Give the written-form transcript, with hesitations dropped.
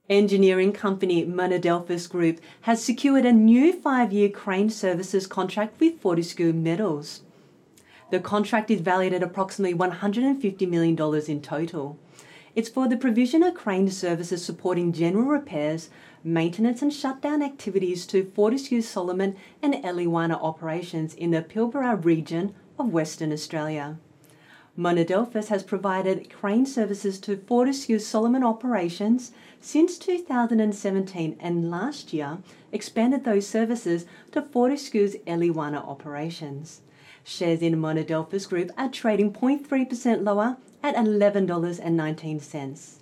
Engineering company Monadelphous Group has secured a new 5-year crane services contract with Fortescue Metals. The contract is valued at approximately $150 million in total. It's for the provision of crane services supporting general repairs, maintenance and shutdown activities to Fortescue Solomon and Eliwana operations in the Pilbara region of Western Australia. Monadelphous has provided crane services to Fortescue Solomon operations since 2017 and last year expanded those services to Fortescue's Eliwana operations. Shares in Monadelphous Group are trading 0.3% lower at $11.19.